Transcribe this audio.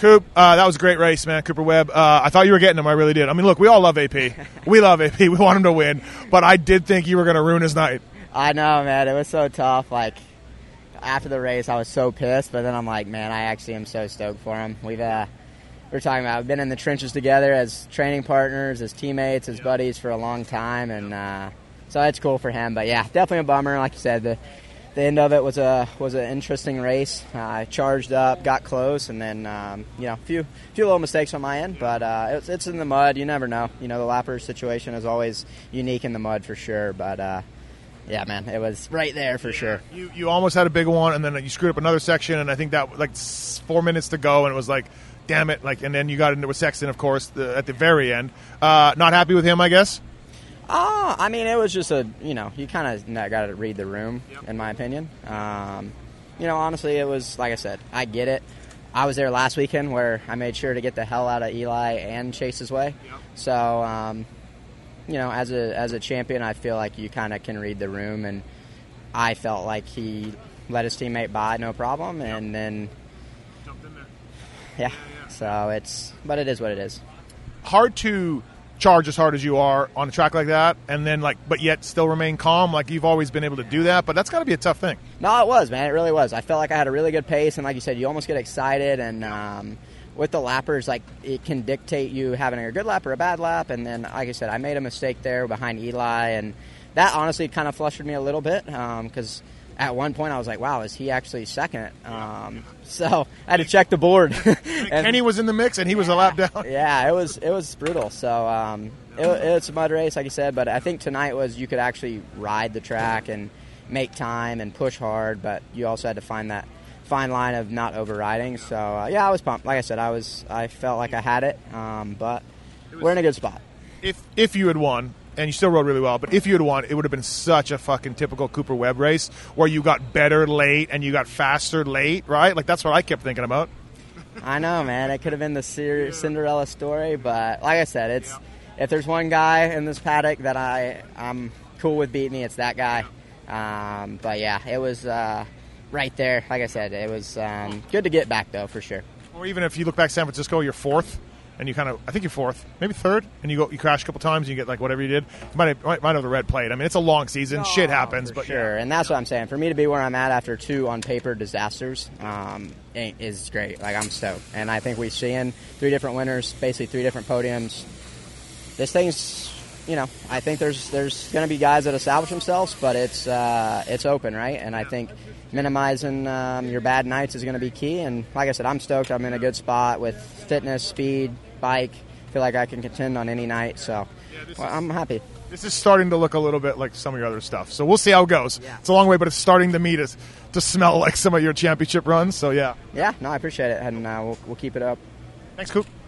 Coop, that was a great race, man. Cooper Webb. I thought you were getting him. I really did. I mean, look, we all love AP. We love AP. We want him to win. But I did think you were going to ruin his night. I know, man. It was so tough. Like, after the race, I was so pissed. But then I'm like, man, I actually am so stoked for him. We're talking about, we've been in the trenches together as training partners, as teammates, as buddies for a long time. And so it's cool for him. But, yeah, definitely a bummer. Like you said, the end of it was an interesting race. I charged up, got close, and then a few little mistakes on my end. But it's in the mud. You never know. The lapper situation is always unique in the mud for sure. But yeah, man, it was right there for sure. You almost had a big one, and then you screwed up another section, and I think that like 4 minutes to go, and it was like, damn it! Like, and then you got into with Sexton, of course, at the very end. Not happy with him, I guess. I mean, it was just you kind of got to read the room, in my opinion. Honestly, it was, like I said, I get it. I was there last weekend where I made sure to get the hell out of Eli and Chase's way. Yep. So, as a champion, I feel like you kind of can read the room, and I felt like he let his teammate by no problem, and then jumped in there. Yeah. So but it is what it is. Hard to charge as hard as you are on a track like that, and then but yet still remain calm. Like, you've always been able to do that, but that's got to be a tough thing. No, it was, man. It really was. I felt like I had a really good pace, and like you said, you almost get excited, and with the lappers, like, it can dictate you having a good lap or a bad lap, and then, like I said, I made a mistake there behind Eli, and that honestly kind of flustered me a little bit, because at one point I was like, wow, is he actually second? So I had to check the board. And Kenny was in the mix, and he was a lap down. Yeah, it was brutal. So it's a mud race, like you said, but I think tonight was you could actually ride the track and make time and push hard, but you also had to find that fine line of not overriding. So, I was pumped. Like I said, I felt like I had it, but we're in a good spot. If you had won, and you still rode really well, but if you had won, it would have been such a fucking typical Cooper Webb race where you got better late and you got faster late, right? Like, that's what I kept thinking about. I know, man. It could have been the Cinderella story, but like I said, if there's one guy in this paddock that I'm cool with beating, it's that guy. But yeah, it was right there. Like I said, it was good to get back, though, for sure. Or even if you look back San Francisco, you're fourth. And you I think you're fourth, maybe third, and you crash a couple times, and you get like whatever you did. You might have the red plate. I mean, it's a long season, shit happens, but sure. Yeah. And that's what I'm saying. For me to be where I'm at after 2 on paper disasters is great. Like, I'm stoked, and I think we're seeing 3 different winners, basically 3 different podiums. This thing's, I think there's going to be guys that establish themselves, but it's open, right? And I think minimizing your bad nights is going to be key. And like I said, I'm stoked. I'm in a good spot with fitness, speed, bike. I feel like I can contend on any night, so I'm happy. This is starting to look a little bit like some of your other stuff, so we'll see how it goes. Yeah. It's a long way, but it's starting to to smell like some of your championship runs, so yeah. Yeah, no, I appreciate it, and we'll keep it up. Thanks, Coop.